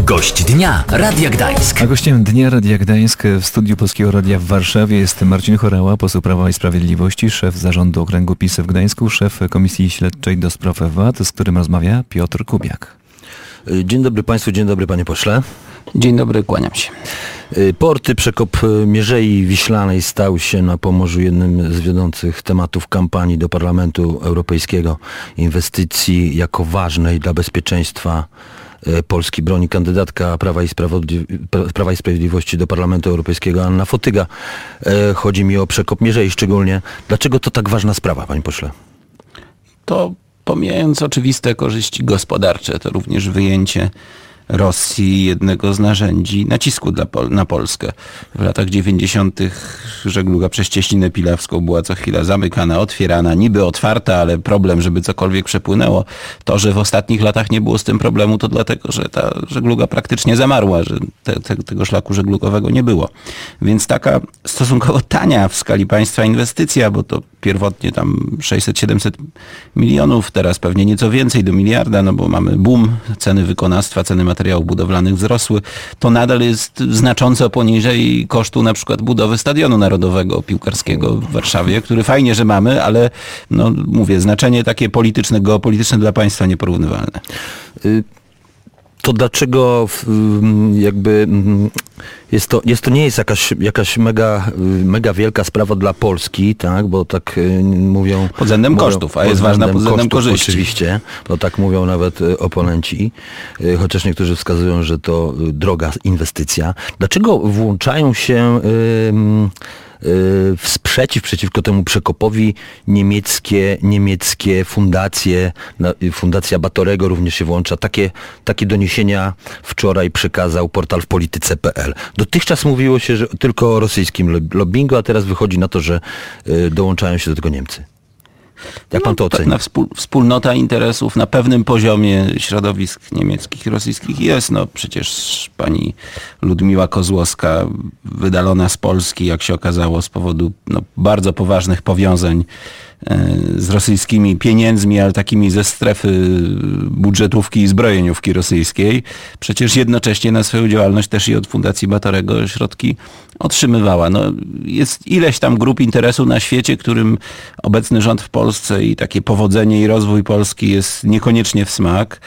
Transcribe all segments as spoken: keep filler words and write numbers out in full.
Gość dnia Radia Gdańsk. A gościem dnia Radia Gdańsk w studiu Polskiego Radia w Warszawie jest Marcin Horała, poseł Prawa i Sprawiedliwości, szef zarządu okręgu PiS w Gdańsku, szef Komisji Śledczej do spraw V A T, z którym rozmawia Piotr Kubiak. Dzień dobry Państwu, dzień dobry Panie Pośle. Dzień dobry, kłaniam się. Porty, przekop Mierzei Wiślanej stał się na Pomorzu jednym z wiodących tematów kampanii do Parlamentu Europejskiego. Inwestycji jako ważnej dla bezpieczeństwa Polski broni kandydatka Prawa i, Prawa i Sprawiedliwości do Parlamentu Europejskiego Anna Fotyga. Chodzi mi o przekop Mierzei szczególnie. Dlaczego to tak ważna sprawa, Panie Pośle? To pomijając oczywiste korzyści gospodarcze, to również wyjęcie Rosji jednego z narzędzi nacisku dla Pol- na Polskę. W latach dziewięćdziesiątych żegluga przez Cieśninę Pilawską była co chwila zamykana, otwierana, niby otwarta, ale problem, żeby cokolwiek przepłynęło. To, że w ostatnich latach nie było z tym problemu, to dlatego, że ta żegluga praktycznie zamarła, że te, te, tego szlaku żeglugowego nie było. Więc taka stosunkowo tania w skali państwa inwestycja, bo to pierwotnie tam sześćset siedemset milionów, teraz pewnie nieco więcej, do miliarda, no bo mamy boom, ceny wykonawstwa, ceny materiałów budowlanych wzrosły, to nadal jest znacząco poniżej kosztu na przykład budowy Stadionu Narodowego Piłkarskiego w Warszawie, który fajnie, że mamy, ale no mówię, znaczenie takie polityczne, geopolityczne dla państwa nieporównywalne. Y- To dlaczego jakby jest to, jest to nie jest jakaś, jakaś mega, mega wielka sprawa dla Polski, tak? Bo tak mówią... Pod względem mówią, kosztów, a jest ważna pod względem kosztów, korzyści. Oczywiście, bo tak mówią nawet oponenci, chociaż niektórzy wskazują, że to droga inwestycja. Dlaczego włączają się... Yy, w sprzeciw przeciwko temu przekopowi niemieckie, niemieckie fundacje, Fundacja Batorego również się włącza. Takie, takie doniesienia wczoraj przekazał portal w polityce kropka p l. Dotychczas mówiło się że tylko o rosyjskim lobbingu, a teraz wychodzi na to, że dołączają się do tego Niemcy. Jak pan to oceni? Pewna wspól, wspólnota interesów na pewnym poziomie środowisk niemieckich i rosyjskich jest. No przecież pani Ludmiła Kozłowska, wydalona z Polski, jak się okazało, z powodu no, bardzo poważnych powiązań z rosyjskimi pieniędzmi, ale takimi ze strefy budżetówki i zbrojeniówki rosyjskiej. Przecież jednocześnie na swoją działalność też i od Fundacji Batorego środki otrzymywała. No, jest ileś tam grup interesu na świecie, którym obecny rząd w Polsce i takie powodzenie i rozwój Polski jest niekoniecznie w smak.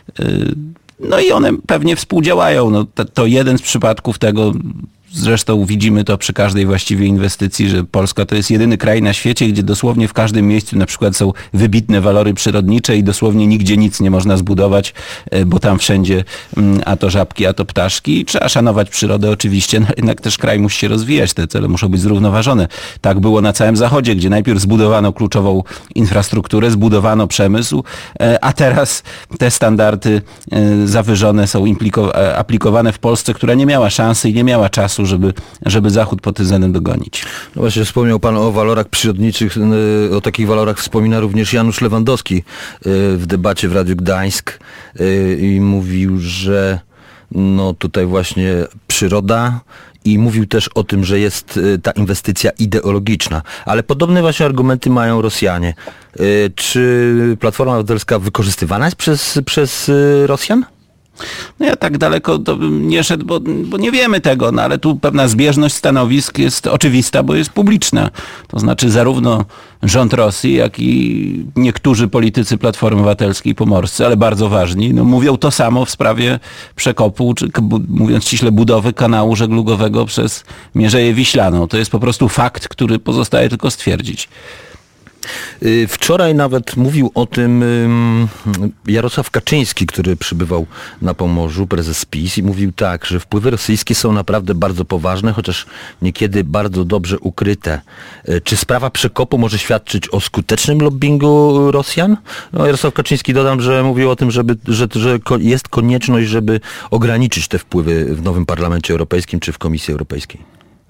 No i one pewnie współdziałają. No, to, to jeden z przypadków tego. Zresztą widzimy to przy każdej właściwie inwestycji, że Polska to jest jedyny kraj na świecie, gdzie dosłownie w każdym miejscu na przykład są wybitne walory przyrodnicze i dosłownie nigdzie nic nie można zbudować, bo tam wszędzie a to żabki, a to ptaszki. Trzeba szanować przyrodę oczywiście, no jednak też kraj musi się rozwijać, te cele muszą być zrównoważone. Tak było na całym Zachodzie, gdzie najpierw zbudowano kluczową infrastrukturę, zbudowano przemysł, a teraz te standardy zawyżone są impliko- aplikowane w Polsce, która nie miała szansy i nie miała czasu, żeby, żeby Zachód pod tym względem dogonić. No właśnie, wspomniał pan o walorach przyrodniczych, o takich walorach wspomina również Janusz Lewandowski w debacie w Radiu Gdańsk i mówił, że no tutaj właśnie przyroda i mówił też o tym, że jest ta inwestycja ideologiczna. Ale podobne właśnie argumenty mają Rosjanie. Czy Platforma Obywatelska wykorzystywana jest przez, przez Rosjan? No ja tak daleko to bym nie szedł, bo, bo nie wiemy tego, no ale tu pewna zbieżność stanowisk jest oczywista, bo jest publiczna. To znaczy zarówno rząd Rosji, jak i niektórzy politycy Platformy Obywatelskiej pomorscy, ale bardzo ważni, no mówią to samo w sprawie przekopu, czy mówiąc ściśle budowy kanału żeglugowego przez Mierzeję Wiślaną. To jest po prostu fakt, który pozostaje tylko stwierdzić. Wczoraj nawet mówił o tym Jarosław Kaczyński, który przybywał na Pomorzu, prezes PiS, i mówił tak, że wpływy rosyjskie są naprawdę bardzo poważne, chociaż niekiedy bardzo dobrze ukryte. Czy sprawa przekopu może świadczyć o skutecznym lobbingu Rosjan? No, Jarosław Kaczyński, dodam, że mówił o tym, żeby, że, że jest konieczność, żeby ograniczyć te wpływy w nowym Parlamencie Europejskim czy w Komisji Europejskiej.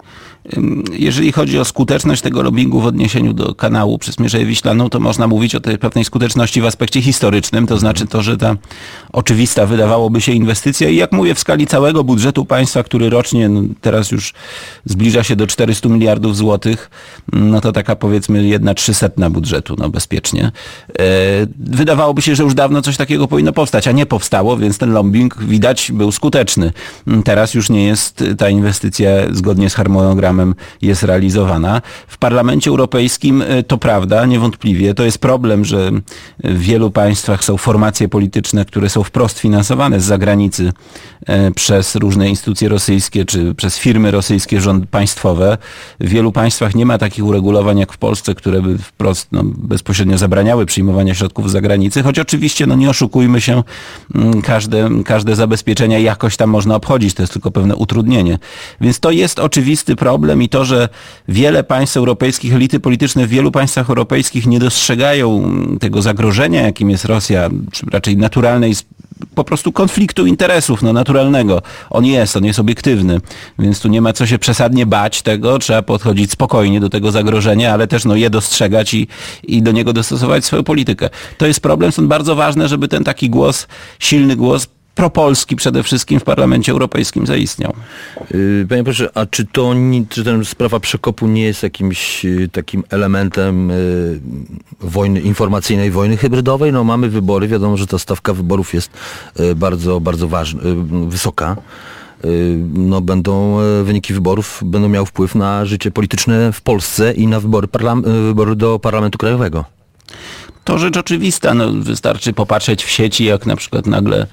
Jeżeli chodzi o skuteczność tego lobbingu w odniesieniu do kanału przez Mierzeję Wiślaną, to można mówić o tej pewnej skuteczności w aspekcie historycznym, to znaczy to, że ta oczywista wydawałoby się inwestycja i jak mówię, w skali całego budżetu państwa, który rocznie no, teraz już zbliża się do czterystu miliardów złotych, no to taka powiedzmy jedna trzysetna budżetu, no bezpiecznie. Wydawałoby się, że już dawno coś takiego powinno powstać, a nie powstało, więc ten lobbying widać był skuteczny. Teraz już nie jest ta inwestycja zgodnie z harmonogramem jest realizowana. W Parlamencie Europejskim to prawda, niewątpliwie. To jest problem, że w wielu państwach są formacje polityczne, które są wprost finansowane z zagranicy przez różne instytucje rosyjskie, czy przez firmy rosyjskie rząd państwowe. W wielu państwach nie ma takich uregulowań jak w Polsce, które by wprost no, bezpośrednio zabraniały przyjmowania środków z zagranicy, choć oczywiście, no nie oszukujmy się, każde, każde zabezpieczenia jakoś tam można obchodzić, to jest tylko pewne utrudnienie. Więc to jest oczywisty problem i to, że wiele państw europejskich, elity polityczne w wielu państwach europejskich nie dostrzegają tego zagrożenia, jakim jest Rosja, czy raczej naturalnej po prostu konfliktu interesów, no naturalnego. On jest, on jest obiektywny, więc tu nie ma co się przesadnie bać tego, trzeba podchodzić spokojnie do tego zagrożenia, ale też no je dostrzegać i, i do niego dostosować swoją politykę. To jest problem, stąd bardzo ważne, żeby ten taki głos, silny głos propolski przede wszystkim w Parlamencie Europejskim zaistniał. Panie profesorze, a czy to, czy ta sprawa przekopu nie jest jakimś takim elementem wojny, informacyjnej wojny hybrydowej? No mamy wybory, wiadomo, że ta stawka wyborów jest bardzo, bardzo ważna, wysoka. No będą, wyniki wyborów będą miały wpływ na życie polityczne w Polsce i na wybory, parlam- wybory do Parlamentu Krajowego. To rzecz oczywista. No, wystarczy popatrzeć w sieci, jak na przykład nagle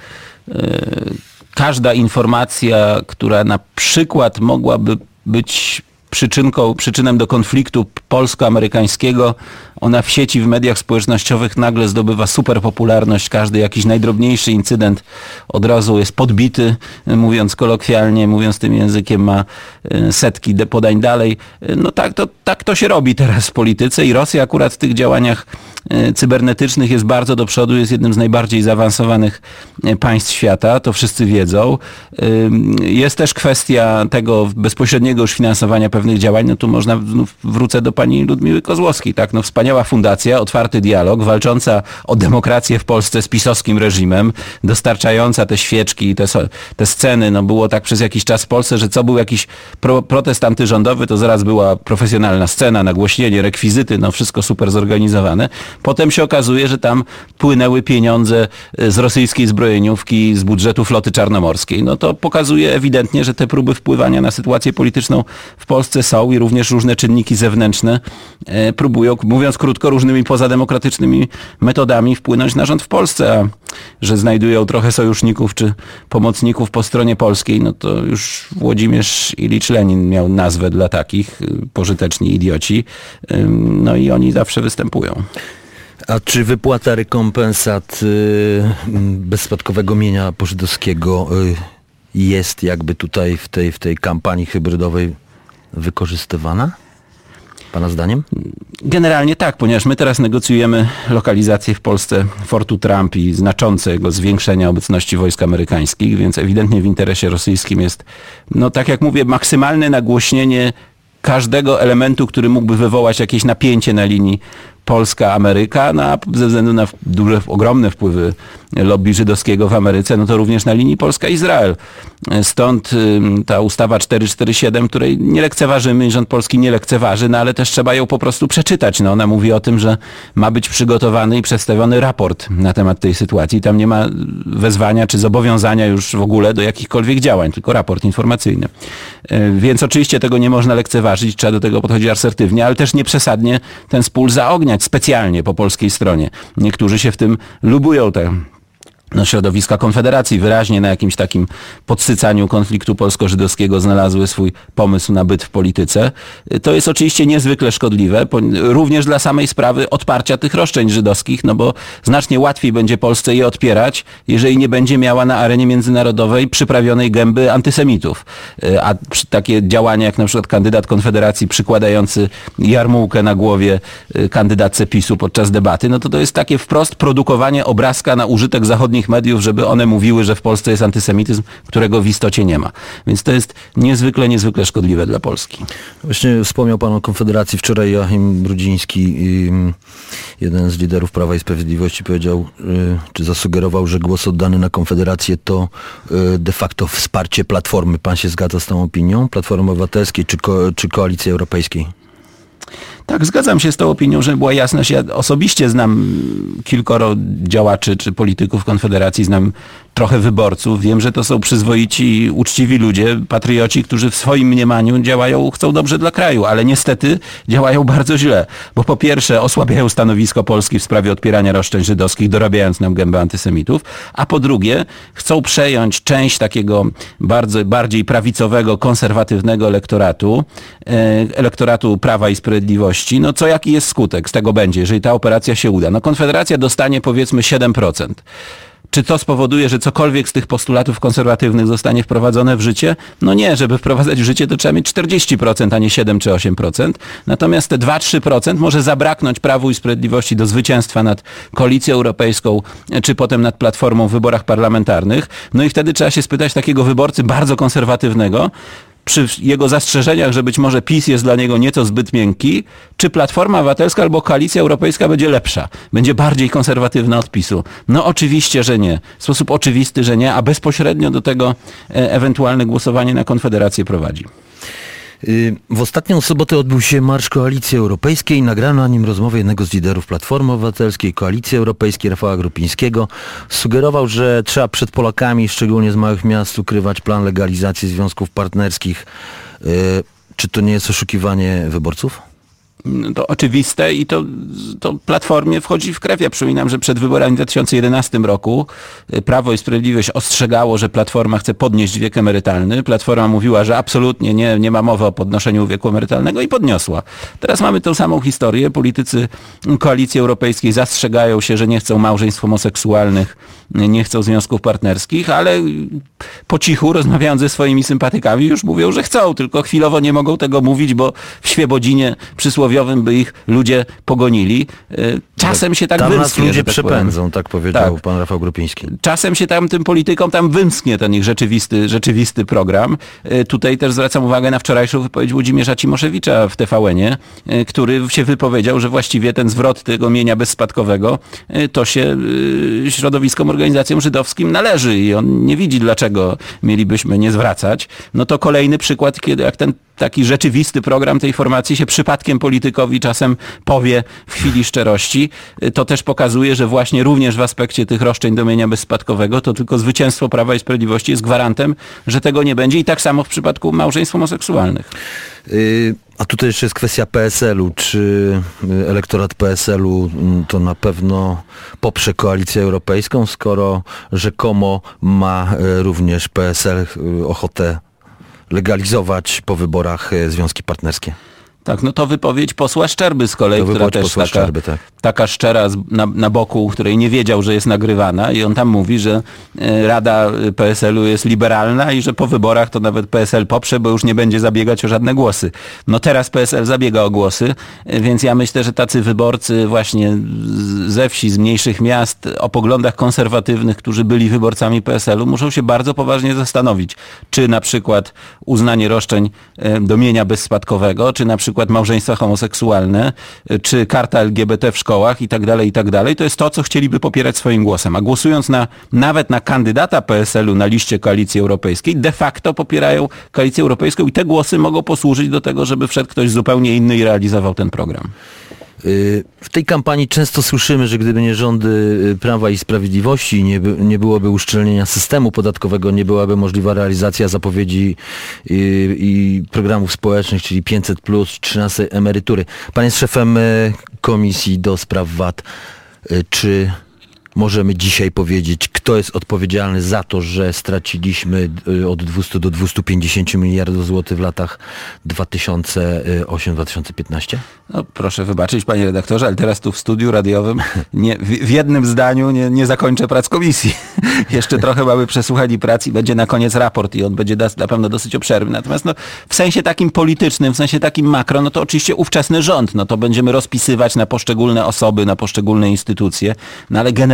każda informacja, która na przykład mogłaby być przyczynką, przyczynem do konfliktu polsko-amerykańskiego, ona w sieci, w mediach społecznościowych nagle zdobywa super popularność. Każdy jakiś najdrobniejszy incydent od razu jest podbity, mówiąc kolokwialnie, mówiąc tym językiem, ma setki podań dalej. No tak to, tak to się robi teraz w polityce i Rosja akurat w tych działaniach cybernetycznych jest bardzo do przodu, jest jednym z najbardziej zaawansowanych państw świata, to wszyscy wiedzą. Jest też kwestia tego bezpośredniego już finansowania pewnych działań, no tu można, wrócę do pani Ludmiły Kozłowskiej, tak, no wspaniała fundacja, otwarty dialog, walcząca o demokrację w Polsce z pisowskim reżimem, dostarczająca te świeczki i te, te sceny, no było tak przez jakiś czas w Polsce, że co był jakiś pro, protest antyrządowy, to zaraz była profesjonalna scena, nagłośnienie, rekwizyty, no wszystko super zorganizowane. Potem się okazuje, że tam płynęły pieniądze z rosyjskiej zbrojeniówki, z budżetu floty czarnomorskiej. No to pokazuje ewidentnie, że te próby wpływania na sytuację polityczną w Polsce są i również różne czynniki zewnętrzne próbują, mówiąc krótko, różnymi pozademokratycznymi metodami wpłynąć na rząd w Polsce, a że znajdują trochę sojuszników czy pomocników po stronie polskiej, no to już Włodzimierz Ilicz Lenin miał nazwę dla takich, pożyteczni idioci, no i oni zawsze występują. A czy wypłata rekompensat y, bezspadkowego mienia pożydowskiego y, jest jakby tutaj w tej, w tej kampanii hybrydowej wykorzystywana? Pana zdaniem? Generalnie tak, ponieważ my teraz negocjujemy lokalizację w Polsce Fortu Trump i znaczącego zwiększenia obecności wojsk amerykańskich, więc ewidentnie w interesie rosyjskim jest, no tak jak mówię, maksymalne nagłośnienie każdego elementu, który mógłby wywołać jakieś napięcie na linii Polska-Ameryka, no a ze względu na duże, ogromne wpływy lobby żydowskiego w Ameryce, no to również na linii Polska-Izrael. Stąd ta ustawa czterysta czterdzieści siedem, której nie lekceważymy, rząd polski nie lekceważy, no ale też trzeba ją po prostu przeczytać. No ona mówi o tym, że ma być przygotowany i przedstawiony raport na temat tej sytuacji. Tam nie ma wezwania czy zobowiązania już w ogóle do jakichkolwiek działań, tylko raport informacyjny. Więc oczywiście tego nie można lekceważyć, trzeba do tego podchodzić asertywnie, ale też nie przesadnie ten spór zaogniać specjalnie po polskiej stronie. Niektórzy się w tym lubują, te no, środowiska Konfederacji wyraźnie na jakimś takim podsycaniu konfliktu polsko-żydowskiego znalazły swój pomysł na byt w polityce. To jest oczywiście niezwykle szkodliwe, również dla samej sprawy odparcia tych roszczeń żydowskich, no bo znacznie łatwiej będzie Polsce je odpierać, jeżeli nie będzie miała na arenie międzynarodowej przyprawionej gęby antysemitów. A takie działania jak na przykład kandydat Konfederacji przykładający jarmułkę na głowie kandydatce PiSu podczas debaty, no to to jest takie wprost produkowanie obrazka na użytek zachodnich zachodnich mediów, żeby one mówiły, że w Polsce jest antysemityzm, którego w istocie nie ma. Więc to jest niezwykle, niezwykle szkodliwe dla Polski. Właśnie wspomniał pan o Konfederacji. Wczoraj Joachim Brudziński, jeden z liderów Prawa i Sprawiedliwości, powiedział, czy zasugerował, że głos oddany na Konfederację to de facto wsparcie Platformy. Pan się zgadza z tą opinią? Platformy Obywatelskiej czy, ko- czy Koalicji Europejskiej? Tak, zgadzam się z tą opinią, że była jasność. Ja osobiście znam kilkoro działaczy czy polityków Konfederacji, znam trochę wyborców. Wiem, że to są przyzwoici, uczciwi ludzie, patrioci, którzy w swoim mniemaniu działają, chcą dobrze dla kraju, ale niestety działają bardzo źle. Bo po pierwsze osłabiają stanowisko Polski w sprawie odpierania roszczeń żydowskich, dorabiając nam gębę antysemitów, a po drugie chcą przejąć część takiego bardzo, bardziej prawicowego, konserwatywnego elektoratu, elektoratu Prawa i Sprawiedliwości. No co jaki jest skutek z tego będzie, jeżeli ta operacja się uda? No Konfederacja dostanie powiedzmy siedem procent. Czy to spowoduje, że cokolwiek z tych postulatów konserwatywnych zostanie wprowadzone w życie? No nie, żeby wprowadzać w życie to trzeba mieć czterdzieści procent, a nie siedem czy osiem procent. Natomiast te dwa do trzech procent może zabraknąć Prawu i Sprawiedliwości do zwycięstwa nad Koalicją Europejską, czy potem nad Platformą w wyborach parlamentarnych. No i wtedy trzeba się spytać takiego wyborcy bardzo konserwatywnego, przy jego zastrzeżeniach, że być może PiS jest dla niego nieco zbyt miękki, czy Platforma Obywatelska albo Koalicja Europejska będzie lepsza, będzie bardziej konserwatywna od PiSu? No oczywiście, że nie. W sposób oczywisty, że nie, a bezpośrednio do tego e, ewentualne głosowanie na Konfederację prowadzi. W ostatnią sobotę odbył się Marsz Koalicji Europejskiej. Nagrano na nim rozmowę jednego z liderów Platformy Obywatelskiej, Koalicji Europejskiej, Rafała Grupińskiego. Sugerował, że trzeba przed Polakami, szczególnie z małych miast, ukrywać plan legalizacji związków partnerskich. Czy to nie jest oszukiwanie wyborców? To oczywiste i to, to Platformie wchodzi w krew. Ja przypominam, że przed wyborami w dwa tysiące jedenastym roku Prawo i Sprawiedliwość ostrzegało, że Platforma chce podnieść wiek emerytalny. Platforma mówiła, że absolutnie nie, nie ma mowy o podnoszeniu wieku emerytalnego i podniosła. Teraz mamy tą samą historię. Politycy Koalicji Europejskiej zastrzegają się, że nie chcą małżeństw homoseksualnych, nie chcą związków partnerskich, ale po cichu, rozmawiając ze swoimi sympatykami, już mówią, że chcą, tylko chwilowo nie mogą tego mówić, bo w Świebodzinie przysłowiowym by ich ludzie pogonili. Czasem się tak tam wymsknie. Tam nas ludzie tak przepędzą, powiem. tak powiedział tak. pan Rafał Grupiński. Czasem się tam tym politykom tam wymsknie ten ich rzeczywisty, rzeczywisty program. Tutaj też zwracam uwagę na wczorajszą wypowiedź Włodzimierza Cimoszewicza w T V N-ie, który się wypowiedział, że właściwie ten zwrot tego mienia bezspadkowego to się środowiskom, organizacjom żydowskim należy i on nie widzi, dlaczego mielibyśmy nie zwracać. No to kolejny przykład, kiedy jak ten taki rzeczywisty program tej formacji się przypadkiem politykowi czasem powie w chwili szczerości, to też pokazuje, że właśnie również w aspekcie tych roszczeń do mienia bezspadkowego to tylko zwycięstwo Prawa i Sprawiedliwości jest gwarantem, że tego nie będzie i tak samo w przypadku małżeństw homoseksualnych. Yy, a tutaj jeszcze jest kwestia P S L u. Czy elektorat P S L u to na pewno poprze Koalicję Europejską, skoro rzekomo ma również P S L ochotę legalizować po wyborach związki partnerskie? Tak, no to wypowiedź posła Szczerby z kolei, to która też taka, Szczerby, tak. taka szczera na, na boku, której nie wiedział, że jest nagrywana i on tam mówi, że Rada P S L u jest liberalna i że po wyborach to nawet P S L poprze, bo już nie będzie zabiegać o żadne głosy. No teraz P S L zabiega o głosy, więc ja myślę, że tacy wyborcy właśnie ze wsi, z mniejszych miast o poglądach konserwatywnych, którzy byli wyborcami P S L u, muszą się bardzo poważnie zastanowić, czy na przykład uznanie roszczeń do mienia bezspadkowego, czy na przykład małżeństwa homoseksualne, czy karta L G B T w szkołach i tak dalej, i tak dalej. To jest to, co chcieliby popierać swoim głosem. A głosując na, nawet na kandydata P S L u na liście Koalicji Europejskiej, de facto popierają Koalicję Europejską i te głosy mogą posłużyć do tego, żeby wszedł ktoś zupełnie inny i realizował ten program. W tej kampanii często słyszymy, że gdyby nie rządy Prawa i Sprawiedliwości, nie, by, nie byłoby uszczelnienia systemu podatkowego, nie byłaby możliwa realizacja zapowiedzi i, i programów społecznych, czyli pięćset plus, trzynastej emerytury. Pan jest szefem Komisji do Spraw V A T. Czy możemy dzisiaj powiedzieć, kto jest odpowiedzialny za to, że straciliśmy od dwustu do dwustu pięćdziesięciu miliardów złotych w latach dwa tysiące ósmym do dwa tysiące piętnastego? No, proszę wybaczyć, panie redaktorze, ale teraz tu w studiu radiowym nie, w, w jednym zdaniu nie, nie zakończę prac komisji. Jeszcze trochę mamy przesłuchań prac i będzie na koniec raport i on będzie da, na pewno dosyć obszerny. Natomiast no, w sensie takim politycznym, w sensie takim makro, no to oczywiście ówczesny rząd, no to będziemy rozpisywać na poszczególne osoby, na poszczególne instytucje, no ale generalnie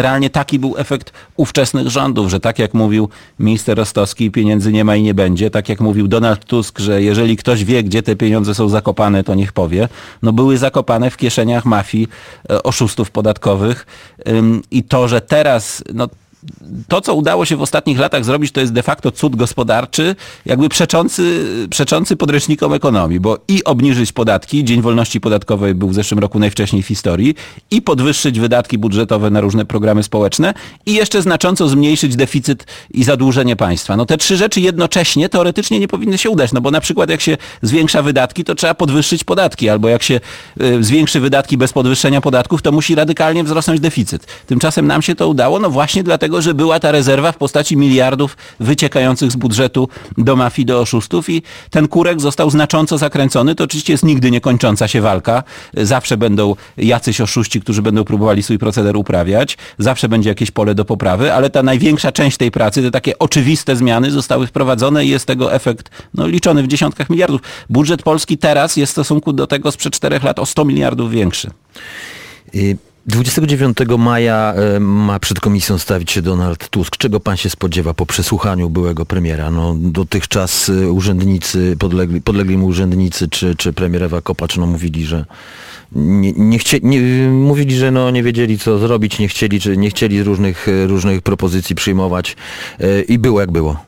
generalnie taki był efekt ówczesnych rządów, że tak jak mówił minister Rostowski, pieniędzy nie ma i nie będzie, tak jak mówił Donald Tusk, że jeżeli ktoś wie, gdzie te pieniądze są zakopane, to niech powie. No były zakopane w kieszeniach mafii, oszustów podatkowych i to, że teraz no, to, co udało się w ostatnich latach zrobić, to jest de facto cud gospodarczy, jakby przeczący, przeczący podręcznikom ekonomii, bo i obniżyć podatki, Dzień Wolności Podatkowej był w zeszłym roku najwcześniej w historii, i podwyższyć wydatki budżetowe na różne programy społeczne i jeszcze znacząco zmniejszyć deficyt i zadłużenie państwa. No te trzy rzeczy jednocześnie teoretycznie nie powinny się udać, no bo na przykład jak się zwiększa wydatki, to trzeba podwyższyć podatki, albo jak się y, zwiększy wydatki bez podwyższenia podatków, to musi radykalnie wzrosnąć deficyt. Tymczasem nam się to udało, no właśnie dlatego, że była ta rezerwa w postaci miliardów wyciekających z budżetu do mafii, do oszustów i ten kurek został znacząco zakręcony. To oczywiście jest nigdy niekończąca się walka. Zawsze będą jacyś oszuści, którzy będą próbowali swój proceder uprawiać. Zawsze będzie jakieś pole do poprawy, ale ta największa część tej pracy, te takie oczywiste zmiany zostały wprowadzone i jest tego efekt no, liczony w dziesiątkach miliardów. Budżet Polski teraz jest w stosunku do tego sprzed czterech lat o sto miliardów większy. I... dwudziestego dziewiątego maja ma przed komisją stawić się Donald Tusk. Czego pan się spodziewa po przesłuchaniu byłego premiera? No, dotychczas urzędnicy, podlegli, podlegli mu urzędnicy czy, czy premier Ewa Kopacz no, mówili, że nie, nie, chcie, nie, mówili, że no, nie wiedzieli co zrobić, nie chcieli, czy nie chcieli różnych, różnych propozycji przyjmować i było jak było.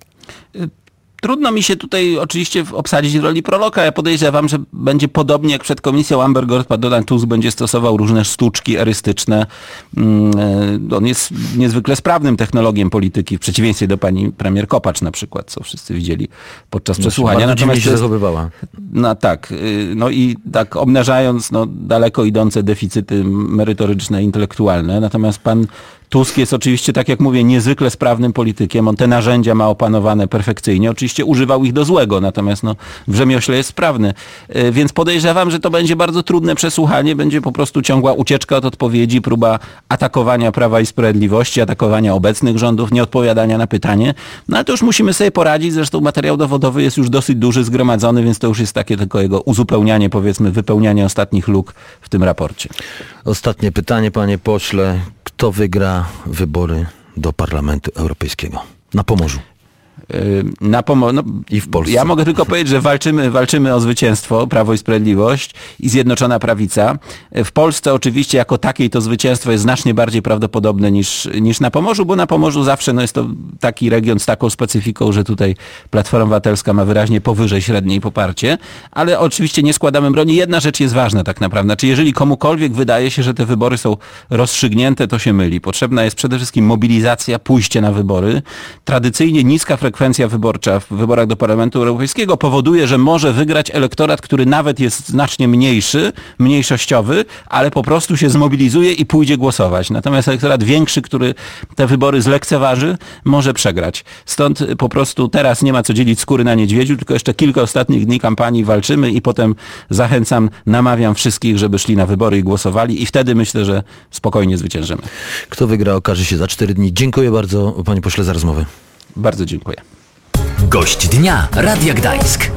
Trudno mi się tutaj oczywiście obsadzić w roli proroka. Ja podejrzewam, że będzie podobnie jak przed komisją Amber Gold, Donald Tusk będzie stosował różne sztuczki erystyczne. On jest niezwykle sprawnym technologiem polityki, w przeciwieństwie do pani premier Kopacz na przykład, co wszyscy widzieli podczas no, przesłuchania. Natomiast się zachowywała. No tak. No i tak obnażając no, daleko idące deficyty merytoryczne, intelektualne. Natomiast pan Tusk jest oczywiście, tak jak mówię, niezwykle sprawnym politykiem. On te narzędzia ma opanowane perfekcyjnie. Oczywiście używał ich do złego, natomiast no, w rzemiośle jest sprawny. Więc podejrzewam, że to będzie bardzo trudne przesłuchanie. Będzie po prostu ciągła ucieczka od odpowiedzi, próba atakowania Prawa i Sprawiedliwości, atakowania obecnych rządów, nieodpowiadania na pytanie. No ale to już musimy sobie poradzić. Zresztą materiał dowodowy jest już dosyć duży, zgromadzony, więc to już jest takie tylko jego uzupełnianie, powiedzmy, wypełnianie ostatnich luk w tym raporcie. Ostatnie pytanie, panie pośle. Kto wygra wybory do Parlamentu Europejskiego? Na Pomorzu. Na pomo- no, I w Polsce. Ja mogę tylko powiedzieć, że walczymy, walczymy o zwycięstwo, Prawo i Sprawiedliwość i Zjednoczona Prawica. W Polsce oczywiście jako takiej to zwycięstwo jest znacznie bardziej prawdopodobne niż, niż na Pomorzu, bo na Pomorzu zawsze no, jest to taki region z taką specyfiką, że tutaj Platforma Obywatelska ma wyraźnie powyżej średniej poparcie, ale oczywiście nie składamy broni. Jedna rzecz jest ważna tak naprawdę. Znaczy, jeżeli komukolwiek wydaje się, że te wybory są rozstrzygnięte, to się myli. Potrzebna jest przede wszystkim mobilizacja, pójście na wybory. Tradycyjnie niska frekwencja wyborcza w wyborach do Parlamentu Europejskiego powoduje, że może wygrać elektorat, który nawet jest znacznie mniejszy, mniejszościowy, ale po prostu się zmobilizuje i pójdzie głosować. Natomiast elektorat większy, który te wybory zlekceważy, może przegrać. Stąd po prostu teraz nie ma co dzielić skóry na niedźwiedziu, tylko jeszcze kilka ostatnich dni kampanii walczymy i potem zachęcam, namawiam wszystkich, żeby szli na wybory i głosowali i wtedy myślę, że spokojnie zwyciężymy. Kto wygra, okaże się za cztery dni. Dziękuję bardzo, panie pośle, za rozmowę. Bardzo dziękuję. Gość dnia Radia Gdańsk.